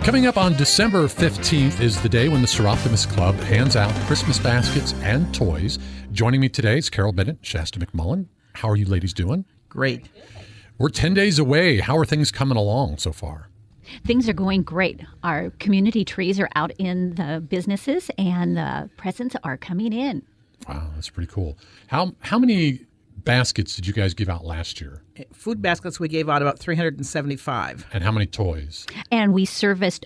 Coming up on December 15th is the day when the Seroptimus Club hands out Christmas baskets and toys. Joining me today is Carol Bennett, Shasta McMullen. How are you ladies doing? Great. We're 10 days away. How are things coming along so far? Things are going great. Our community trees are out in the businesses and the presents are coming in. Wow, that's pretty cool. How many baskets did you guys give out last year? Food baskets, we gave out about 375. And how many toys? And we serviced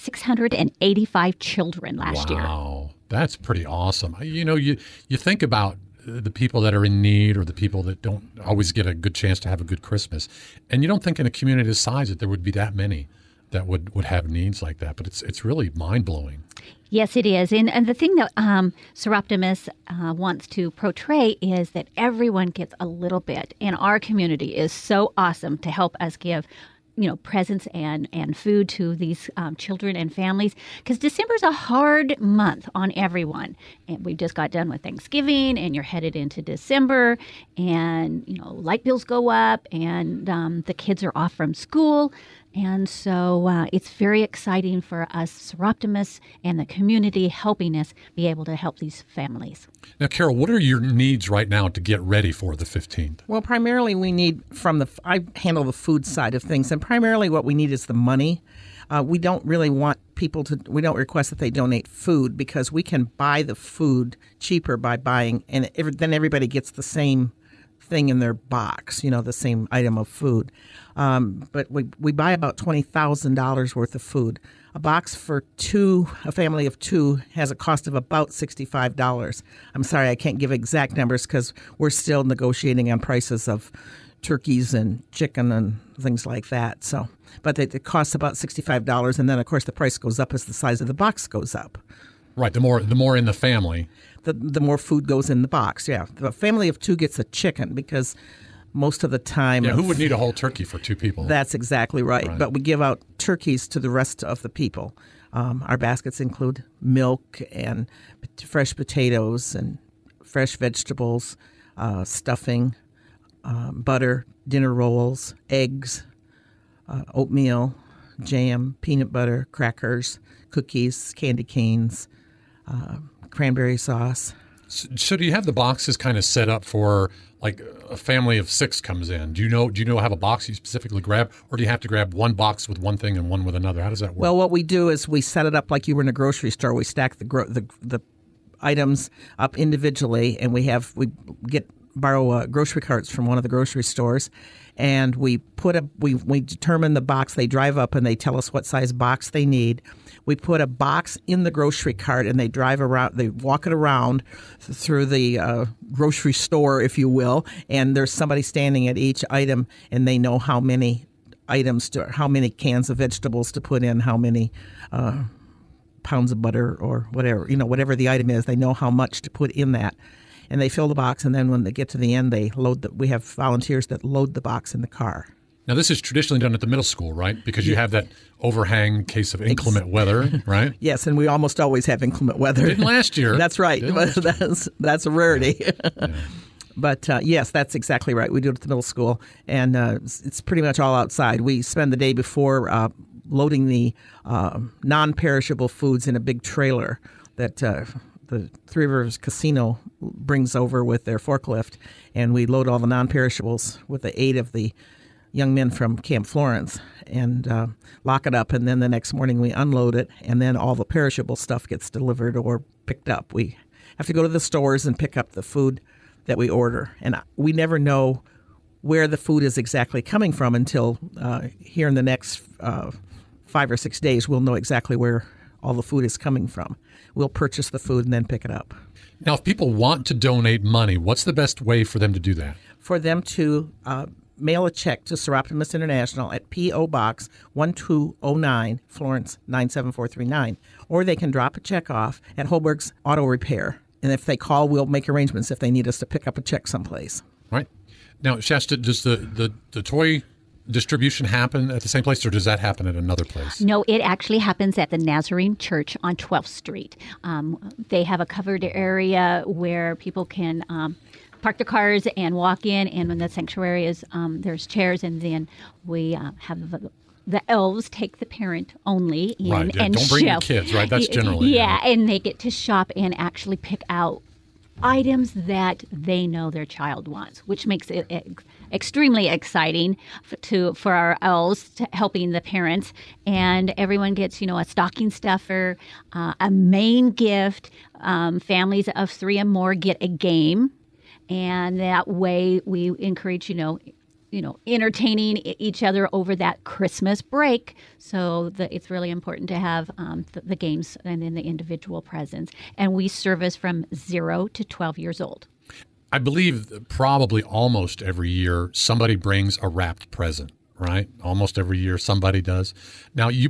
685 children last year. Wow, that's pretty awesome. You know, you think about the people that are in need or the people that don't always get a good chance to have a good Christmas. And you don't think in a community this size that there would be that many that would have needs like that. But it's really mind-blowing. Yes, it is. And the thing that Seroptimus wants to portray is that everyone gets a little bit. And our community is so awesome to help us give presents and food to these children and families, because December's a hard month on everyone. And we just got done with Thanksgiving, and you're headed into December, and light bills go up, and the kids are off from school. And so it's very exciting for us, Seroptimus, and the community helping us be able to help these families. Now, Carol, what are your needs right now to get ready for the 15th? Well, primarily we need I handle the food side of things, and primarily what we need is the money. We don't really want we don't request that they donate food, because we can buy the food cheaper by buying, and then everybody gets the same thing in their box, the same item of food. But we buy about $20,000 worth of food. A box for a family of two, has a cost of about $65. I'm sorry, I can't give exact numbers because we're still negotiating on prices of turkeys and chicken and things like that. So, but it costs about $65, and then of course the price goes up as the size of the box goes up. Right, the more in the family, the more food goes in the box. Yeah, the family of two gets a chicken because most of the time. Yeah, who would need a whole turkey for two people? That's exactly right. But we give out turkeys to the rest of the people. Our baskets include milk and fresh potatoes and fresh vegetables, stuffing, butter, dinner rolls, eggs, oatmeal, jam, peanut butter, crackers, cookies, candy canes, cranberry sauce. So do you have the boxes kind of set up for like a family of six comes in? Do you know have a box you specifically grab, or do you have to grab one box with one thing and one with another? How does that work? Well, what we do is we set it up like you were in a grocery store. We stack the items up individually, and we borrow grocery carts from one of the grocery stores, and we determine the box. They drive up and they tell us what size box they need. We put a box in the grocery cart, and they drive around. They walk it around through the grocery store, if you will, and there's somebody standing at each item, and they know how many items, how many cans of vegetables to put in, how many pounds of butter or whatever the item is. They know how much to put in that. And they fill the box, and then when they get to the end, we have volunteers that load the box in the car. Now, this is traditionally done at the middle school, right? Because you have that overhang case of inclement weather, right? Yes, and we almost always have inclement weather. Didn't last year. That's right. That's a rarity. Yeah. But yes, that's exactly right. We do it at the middle school, and it's pretty much all outside. We spend the day before loading the non-perishable foods in a big trailer that the Three Rivers Casino brings over with their forklift, and we load all the non-perishables with the aid of the young men from Camp Florence and lock it up, and then the next morning we unload it, and then all the perishable stuff gets delivered or picked up. We have to go to the stores and pick up the food that we order, and we never know where the food is exactly coming from until here in the next 5 or 6 days we'll know exactly where all the food is coming from. We'll purchase the food and then pick it up. Now, if people want to donate money, what's the best way for them to do that? For them to mail a check to Seroptimus International at P.O. Box 1209, Florence 97439. Or they can drop a check off at Holberg's Auto Repair. And if they call, we'll make arrangements if they need us to pick up a check someplace. Right. Now, Shasta, does the toy distribution happen at the same place, or does that happen at another place? No, it actually happens at the Nazarene Church on 12th Street. They have a covered area where people can park their cars and walk in, and when the sanctuary is, there's chairs, and then we have the elves take the parent only in Right. Yeah, and don't bring your shop. kids, right? That's generally. Yeah, and they get to shop and actually pick out items that they know their child wants, which makes it extremely exciting for our elves, helping the parents. And everyone gets, a stocking stuffer, a main gift. Families of 3 or more get a game, and that way we encourage, entertaining each other over that Christmas break. So it's really important to have the games and then the individual presents. And we service from 0 to 12 years old. I believe probably almost every year somebody brings a wrapped present, right? Almost every year somebody does. Now you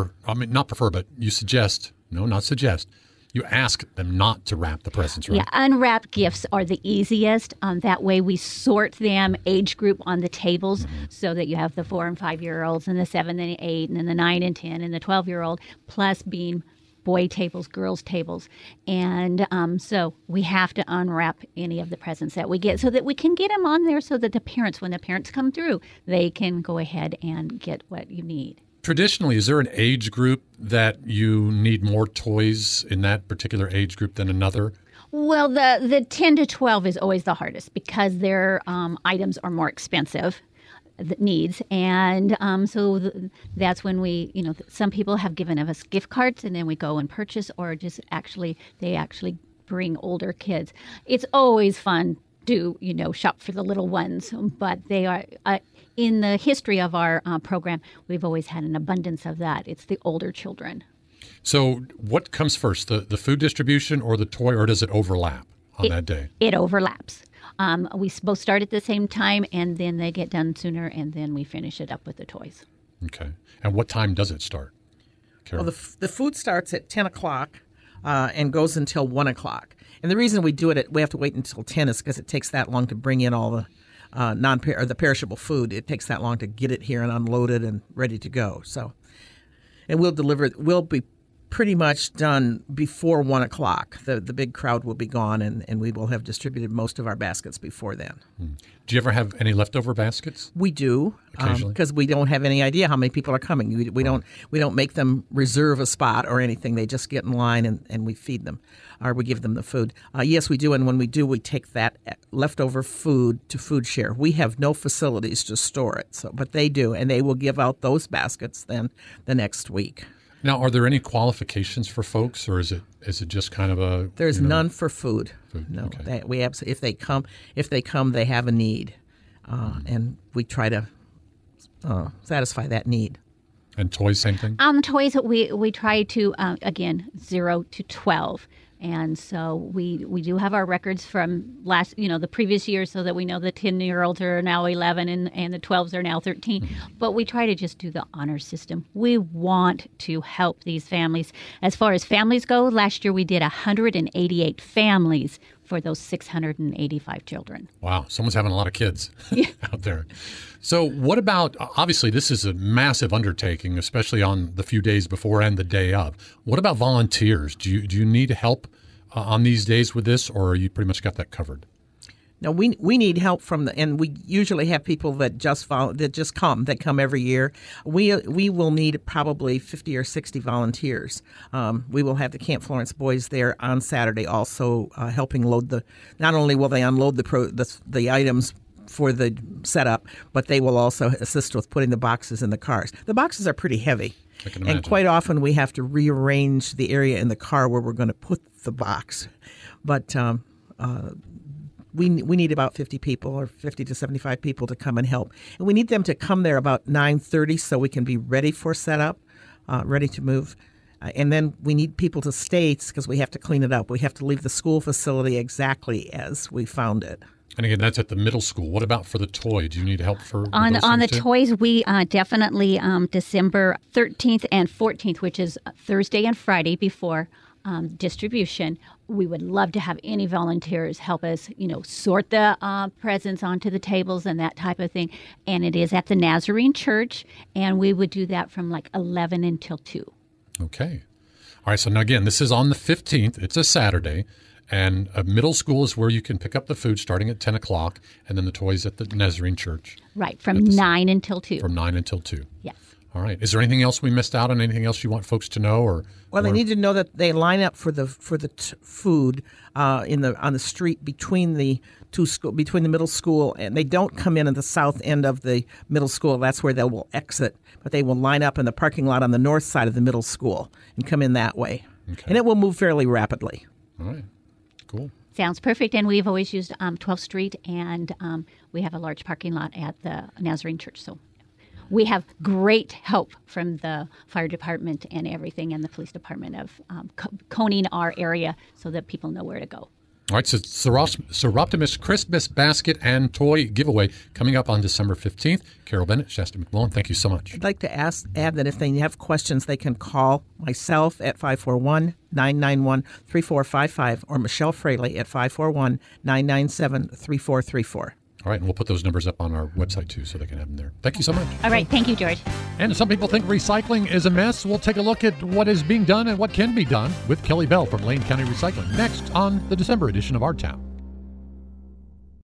but you suggest, no, not suggest, you ask them not to wrap the presents, right? Yeah, unwrapped gifts are the easiest. That way we sort them age group on the tables so that you have the 4 and 5-year-olds and the 7 and 8 and then the 9 and 10 and the 12-year-old, plus being boy tables, girls tables. And so we have to unwrap any of the presents that we get so that we can get them on there so that when the parents come through, they can go ahead and get what you need. Traditionally, is there an age group that you need more toys in that particular age group than another? Well, the 10 to 12 is always the hardest because their items are more expensive. Needs, and that's when some people have given us gift cards, and then we go and purchase, or they actually bring older kids. It's always fun to shop for the little ones, but they are in the history of our program, we've always had an abundance of that. It's the older children. So what comes first, the food distribution or the toy, or does it overlap on that day? It overlaps. We both start at the same time, and then they get done sooner, and then we finish it up with the toys. Okay. And what time does it start, Carol? Well, the food starts at 10 o'clock and goes until 1 o'clock. And the reason we do it, we have to wait until 10 is because it takes that long to bring in all the the perishable food. It takes that long to get it here and unloaded and ready to go. So, and we'll be pretty much done before 1 o'clock. The big crowd will be gone, and we will have distributed most of our baskets before then. Do you ever have any leftover baskets? We do, Occasionally? because we don't have any idea how many people are coming. We don't make them reserve a spot or anything. They just get in line and we feed them, or we give them the food. Yes, we do, and when we do, we take that leftover food to Food Share. We have no facilities to store it, but they do, and they will give out those baskets then the next week. Now, are there any qualifications for folks, or is it just kind of a? There's none for food. No, okay. If they come, they have a need, and we try to satisfy that need. And toys, same thing. Toys we try to again 0 to 12. And so we do have our records from the previous year, so that we know the 10-year-olds are now 11 and the 12s are now 13. But we try to just do the honor system. We want to help these families. As far as families go, last year we did 188 families for those 685 children. Wow, someone's having a lot of kids out there. So what about, obviously this is a massive undertaking, especially on the few days before and the day of. What about volunteers? Do you need help on these days with this, or you pretty much got that covered? No, we need help and we usually have people that come every year. We will need probably 50 or 60 volunteers. We will have the Camp Florence boys there on Saturday, also helping load not only will they unload the items for the setup, but they will also assist with putting the boxes in the cars. The boxes are pretty heavy. I can imagine. And quite often we have to rearrange the area in the car where we're going to put the box. But we need about 50 people, or 50 to 75 people, to come and help. And we need them to come there about 9:30 so we can be ready for setup, ready to move. And then we need people to stay because we have to clean it up. We have to leave the school facility exactly as we found it. And again, that's at the middle school. What about for the toy? Do you need help for on the too? toys? We definitely December 13th and 14th, which is Thursday and Friday before distribution. We would love to have any volunteers help us, sort the presents onto the tables and that type of thing. And it is at the Nazarene Church, and we would do that from 11 until 2. Okay. All right. So now again, this is on the 15th. It's a Saturday. And a middle school is where you can pick up the food starting at 10 o'clock, and then the toys at the Nazarene Church. Right, from 9 until 2. From 9 until 2. Yes. All right. Is there anything else we missed out on? Anything else you want folks to know? Well, they need to know that they line up for the food on the street between the between the middle school, and they don't come in at the south end of the middle school. That's where they will exit, but they will line up in the parking lot on the north side of the middle school and come in that way. Okay. And it will move fairly rapidly. All right. Cool. Sounds perfect. And we've always used 12th Street, and we have a large parking lot at the Nazarene Church. So we have great help from the fire department and everything, and the police department of coning our area so that people know where to go. All right, so Soroptimist Christmas Basket and Toy Giveaway coming up on December 15th. Carol Bennett, Shasta McMullen, thank you so much. I'd like to add that if they have questions, they can call myself at 541-991-3455 or Michelle Fraley at 541-997-3434. All right, and we'll put those numbers up on our website, too, so they can have them there. Thank you so much. All right, thank you, George. And some people think recycling is a mess. We'll take a look at what is being done and what can be done with Kelly Bell from Lane County Recycling next on the December edition of Our Town.